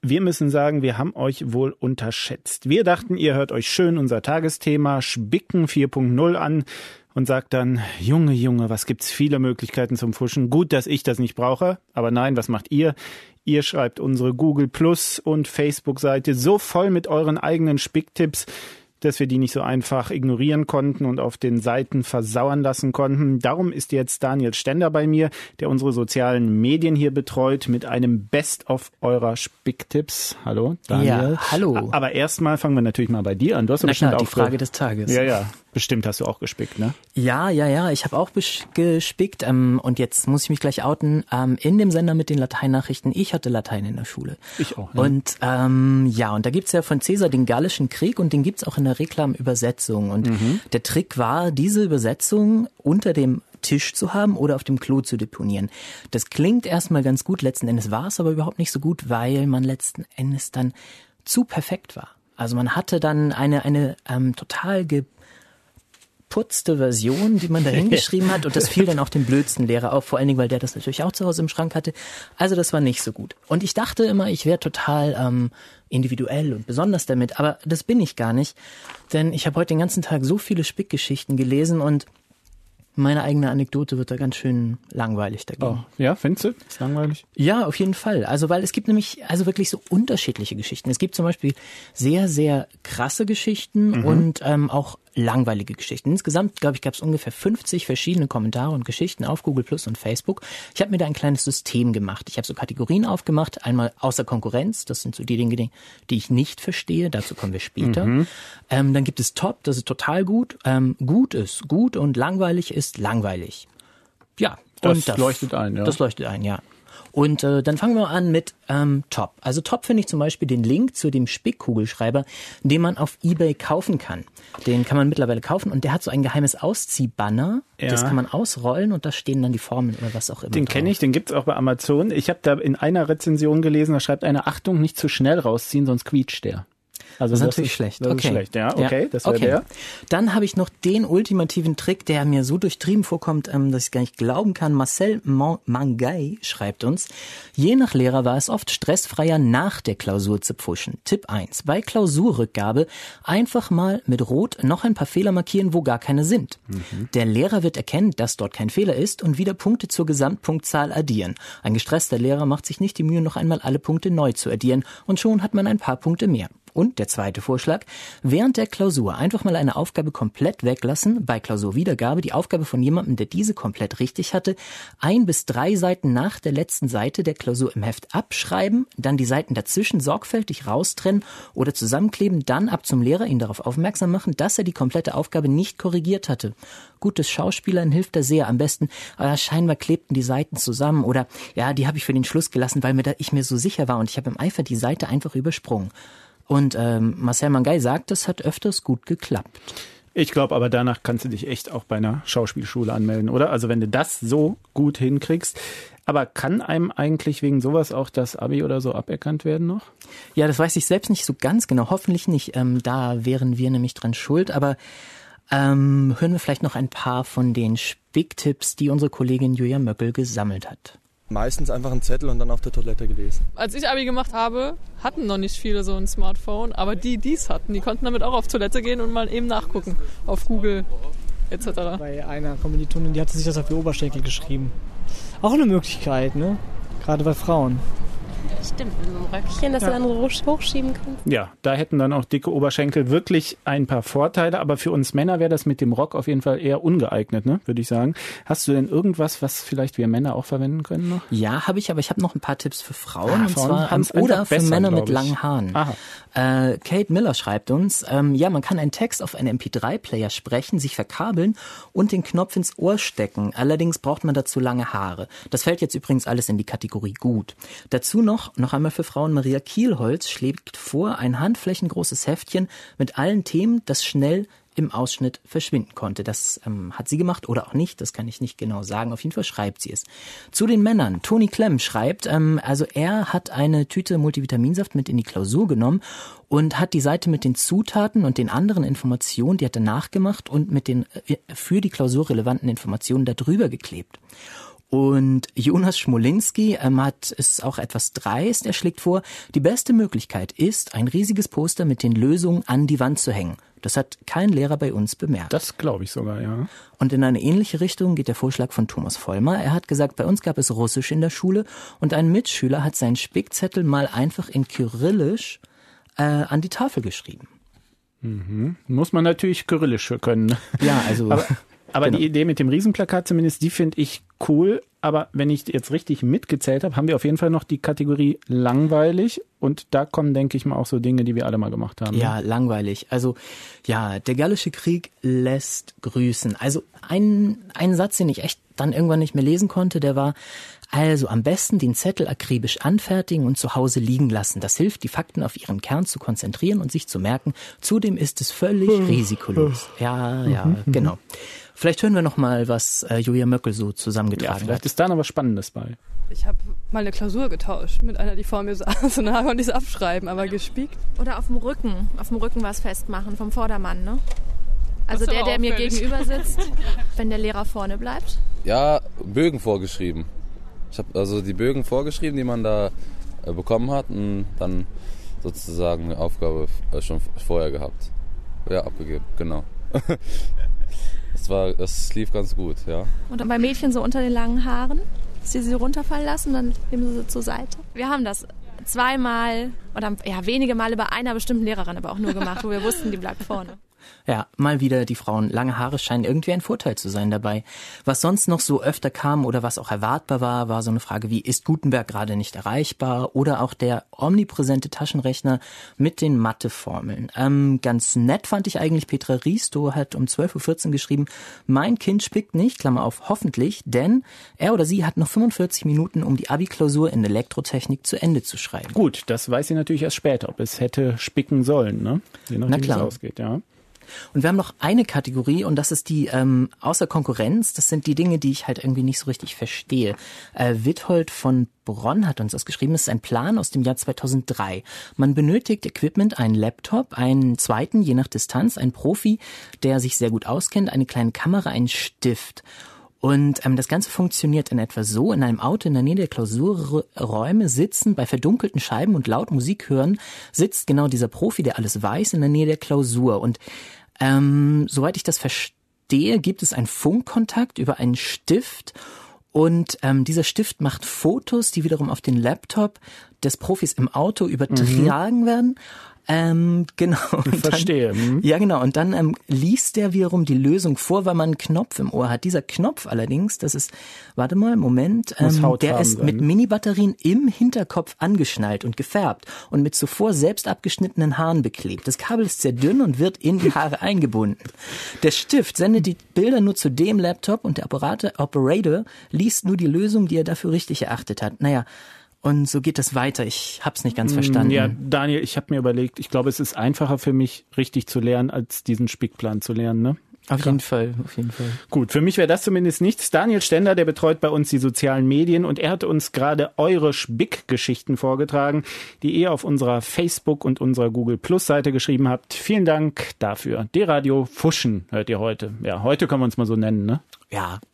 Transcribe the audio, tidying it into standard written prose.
wir müssen sagen, wir haben euch wohl unterschätzt. Wir dachten, ihr hört euch schön unser Tagesthema Spicken 4.0 an und sagt dann, Junge, was gibt's viele Möglichkeiten zum Fuschen. Gut, dass ich das nicht brauche, aber nein, was macht ihr? Ihr schreibt unsere Google Plus und Facebook-Seite so voll mit euren eigenen Spicktipps, dass wir die nicht so einfach ignorieren konnten und auf den Seiten versauern lassen konnten. Darum ist jetzt Daniel Stender bei mir, der unsere sozialen Medien hier betreut, mit einem Best-of eurer Spicktipps. Hallo, Daniel. Ja, hallo. Aber erstmal fangen wir natürlich mal bei dir an. Du hast bestimmt auch die Frage des Tages. Ja. Bestimmt hast du auch gespickt, ne? Ja, ich habe auch gespickt und jetzt muss ich mich gleich outen. In dem Sender mit den Lateinnachrichten, ich hatte Latein in der Schule. Ich auch. Ja. Und und da gibt's ja von Caesar den Gallischen Krieg und den gibt's auch in der Reklamübersetzung. Und der Trick war, diese Übersetzung unter dem Tisch zu haben oder auf dem Klo zu deponieren. Das klingt erstmal ganz gut, letzten Endes war es aber überhaupt nicht so gut, weil man letzten Endes dann zu perfekt war. Also man hatte dann eine total geputzte Version, die man da hingeschrieben hat und das fiel dann auch dem blödsten Lehrer auf, vor allen Dingen, weil der das natürlich auch zu Hause im Schrank hatte. Also das war nicht so gut. Und ich dachte immer, ich wäre total individuell und besonders damit, aber das bin ich gar nicht, denn ich habe heute den ganzen Tag so viele Spickgeschichten gelesen und meine eigene Anekdote wird da ganz schön langweilig dagegen. Oh, ja, findest du? Ist langweilig? Ja, auf jeden Fall. Also, weil es gibt nämlich wirklich so unterschiedliche Geschichten. Es gibt zum Beispiel sehr, sehr krasse Geschichten und auch langweilige Geschichten. Insgesamt, glaube ich, gab es ungefähr 50 verschiedene Kommentare und Geschichten auf Google Plus und Facebook. Ich habe mir da ein kleines System gemacht. Ich habe so Kategorien aufgemacht. Einmal außer Konkurrenz. Das sind so die Dinge, die ich nicht verstehe. Dazu kommen wir später. Dann gibt es Top. Das ist total gut. Gut ist gut und langweilig ist langweilig. Ja. Das leuchtet ein, ja. Das leuchtet ein, ja. Und dann fangen wir an mit Top. Also Top finde ich zum Beispiel den Link zu dem Spickkugelschreiber, den man auf eBay kaufen kann. Den kann man mittlerweile kaufen und der hat so ein geheimes Ausziehbanner. Ja. Das kann man ausrollen und da stehen dann die Formeln oder was auch immer. Den kenne ich, den gibt's auch bei Amazon. Ich habe da in einer Rezension gelesen, da schreibt einer, Achtung, nicht zu schnell rausziehen, sonst quietscht der. Also das ist natürlich schlecht. Das ist schlecht, ja, okay, das wäre der. Dann habe ich noch den ultimativen Trick, der mir so durchtrieben vorkommt, dass ich gar nicht glauben kann. Marcel Mangay schreibt uns, je nach Lehrer war es oft stressfreier, nach der Klausur zu pfuschen. Tipp 1, bei Klausurrückgabe einfach mal mit Rot noch ein paar Fehler markieren, wo gar keine sind. Der Lehrer wird erkennen, dass dort kein Fehler ist und wieder Punkte zur Gesamtpunktzahl addieren. Ein gestresster Lehrer macht sich nicht die Mühe, noch einmal alle Punkte neu zu addieren und schon hat man ein paar Punkte mehr. Und der zweite Vorschlag, während der Klausur einfach mal eine Aufgabe komplett weglassen, bei Klausurwiedergabe die Aufgabe von jemandem, der diese komplett richtig hatte, 1 bis 3 Seiten nach der letzten Seite der Klausur im Heft abschreiben, dann die Seiten dazwischen sorgfältig raustrennen oder zusammenkleben, dann ab zum Lehrer ihn darauf aufmerksam machen, dass er die komplette Aufgabe nicht korrigiert hatte. Gutes Schauspielern hilft da sehr. Am besten, scheinbar klebten die Seiten zusammen oder ja, die habe ich für den Schluss gelassen, weil ich mir so sicher war und ich habe im Eifer die Seite einfach übersprungen. Und Marcel Mangay sagt, das hat öfters gut geklappt. Ich glaube, aber danach kannst du dich echt auch bei einer Schauspielschule anmelden, oder? Also wenn du das so gut hinkriegst. Aber kann einem eigentlich wegen sowas auch das Abi oder so aberkannt werden noch? Ja, das weiß ich selbst nicht so ganz genau. Hoffentlich nicht. Da wären wir nämlich dran schuld. Aber hören wir vielleicht noch ein paar von den Spicktipps, die unsere Kollegin Julia Möckel gesammelt hat. Meistens einfach einen Zettel und dann auf der Toilette gelesen. Als ich Abi gemacht habe, hatten noch nicht viele so ein Smartphone, aber die es hatten, die konnten damit auch auf Toilette gehen und mal eben nachgucken auf Google etc. Bei einer Kommilitonin, die hatte sich das auf die Oberschenkel geschrieben. Auch eine Möglichkeit, ne? Gerade bei Frauen. Stimmt, mit einem Röckchen, das du dann hochschieben kannst. Ja, da hätten dann auch dicke Oberschenkel wirklich ein paar Vorteile, aber für uns Männer wäre das mit dem Rock auf jeden Fall eher ungeeignet, ne, würde ich sagen. hast du denn irgendwas, was vielleicht wir Männer auch verwenden können noch? Ja, habe ich, aber ich habe noch ein paar Tipps für Frauen, und zwar oder für besser, Männer mit langen Haaren. Kate Miller schreibt uns, man kann einen Text auf einen MP3-Player sprechen, sich verkabeln und den Knopf ins Ohr stecken. Allerdings braucht man dazu lange Haare. Das fällt jetzt übrigens alles in die Kategorie gut. Dazu noch einmal für Frauen, Maria Kielholz schlägt vor, ein handflächengroßes Heftchen mit allen Themen, das schnell im Ausschnitt verschwinden konnte. Das hat sie gemacht oder auch nicht, das kann ich nicht genau sagen. Auf jeden Fall schreibt sie es. Zu den Männern. Toni Klemm schreibt, er hat eine Tüte Multivitaminsaft mit in die Klausur genommen und hat die Seite mit den Zutaten und den anderen Informationen, die hat er nachgemacht und mit den für die Klausur relevanten Informationen da drüber geklebt. Und Jonas Schmolinski ist auch etwas dreist. Er schlägt vor, die beste Möglichkeit ist, ein riesiges Poster mit den Lösungen an die Wand zu hängen. Das hat kein Lehrer bei uns bemerkt. Das glaube ich sogar, ja. Und in eine ähnliche Richtung geht der Vorschlag von Thomas Vollmer. Er hat gesagt, bei uns gab es Russisch in der Schule und ein Mitschüler hat seinen Spickzettel mal einfach in Kyrillisch an die Tafel geschrieben. Mhm. Muss man natürlich Kyrillisch für können. Ne? Ja, also... Aber genau. Die Idee mit dem Riesenplakat zumindest, die finde ich cool. Aber wenn ich jetzt richtig mitgezählt habe, haben wir auf jeden Fall noch die Kategorie langweilig. Und da kommen, denke ich mal, auch so Dinge, die wir alle mal gemacht haben. Ja, langweilig. Also ja, der Gallische Krieg lässt grüßen. Also ein Satz, den ich echt dann irgendwann nicht mehr lesen konnte, der war: Also am besten den Zettel akribisch anfertigen und zu Hause liegen lassen. Das hilft, die Fakten auf ihren Kern zu konzentrieren und sich zu merken. Zudem ist es völlig risikolos. Ja, genau. Vielleicht hören wir noch mal, was Julia Möckel so zusammengetragen hat. Vielleicht ist da noch was Spannendes bei. Ich habe mal eine Klausur getauscht mit einer, die vor mir saß. Und dann konnte ich es abschreiben, aber gespiegt. Oder auf dem Rücken. Auf dem Rücken was festmachen vom Vordermann, ne? Also Das ist der aber mir auffällig. gegenüber sitzt, wenn der Lehrer vorne bleibt. Ja, Bögen vorgeschrieben. Ich habe also die Bögen vorgeschrieben, die man da bekommen hat und dann sozusagen eine Aufgabe schon vorher gehabt. Ja, abgegeben, genau. Das lief ganz gut, ja. Und dann bei Mädchen so unter den langen Haaren, dass sie runterfallen lassen, dann nehmen sie sie zur Seite. Wir haben das zweimal oder wenige Male bei einer bestimmten Lehrerin aber auch nur gemacht, wo wir wussten, die bleibt vorne. Ja, mal wieder die Frauen. Lange Haare scheinen irgendwie ein Vorteil zu sein dabei. Was sonst noch so öfter kam oder was auch erwartbar war so eine Frage wie, ist Gutenberg gerade nicht erreichbar? Oder auch der omnipräsente Taschenrechner mit den Matheformeln. Ganz nett fand ich eigentlich, Petra Riestow hat um 12.14 Uhr geschrieben, mein Kind spickt nicht, Klammer auf, hoffentlich, denn er oder sie hat noch 45 Minuten, um die Abi-Klausur in Elektrotechnik zu Ende zu schreiben. Gut, das weiß sie natürlich erst später, ob es hätte spicken sollen, ne? Je nachdem, wie es ausgeht, ja. Und wir haben noch eine Kategorie und das ist die außer Konkurrenz. Das sind die Dinge, die ich halt irgendwie nicht so richtig verstehe. Withold von Bronn hat uns das geschrieben. Das ist ein Plan aus dem Jahr 2003. Man benötigt Equipment, einen Laptop, einen zweiten, je nach Distanz, einen Profi, der sich sehr gut auskennt, eine kleine Kamera, einen Stift. Und das Ganze funktioniert in etwa so: In einem Auto in der Nähe der Klausurräume sitzen, bei verdunkelten Scheiben und laut Musik hören, sitzt genau dieser Profi, der alles weiß, in der Nähe der Klausur. Und soweit ich das verstehe, gibt es einen Funkkontakt über einen Stift. Und dieser Stift macht Fotos, die wiederum auf den Laptop des Profis im Auto übertragen werden. Genau. Ich verstehe. Ja, genau. Und dann liest der wiederum die Lösung vor, weil man einen Knopf im Ohr hat. Dieser Knopf allerdings, das ist, der ist mit Mini-Batterien im Hinterkopf angeschnallt und gefärbt und mit zuvor selbst abgeschnittenen Haaren beklebt. Das Kabel ist sehr dünn und wird in die Haare eingebunden. Der Stift sendet die Bilder nur zu dem Laptop und der Operator liest nur die Lösung, die er dafür richtig erachtet hat. Naja, und so geht das weiter. Ich hab's nicht ganz verstanden. Ja, Daniel, ich habe mir überlegt, ich glaube, es ist einfacher für mich, richtig zu lernen, als diesen Spickplan zu lernen, ne? Auf jeden Fall. Gut, für mich wäre das zumindest nichts. Daniel Stender, der betreut bei uns die sozialen Medien und er hat uns gerade eure Spick-Geschichten vorgetragen, die ihr auf unserer Facebook- und unserer Google-Plus-Seite geschrieben habt. Vielen Dank dafür. D-Radio Fuschen hört ihr heute. Ja, heute können wir uns mal so nennen, ne? Ja,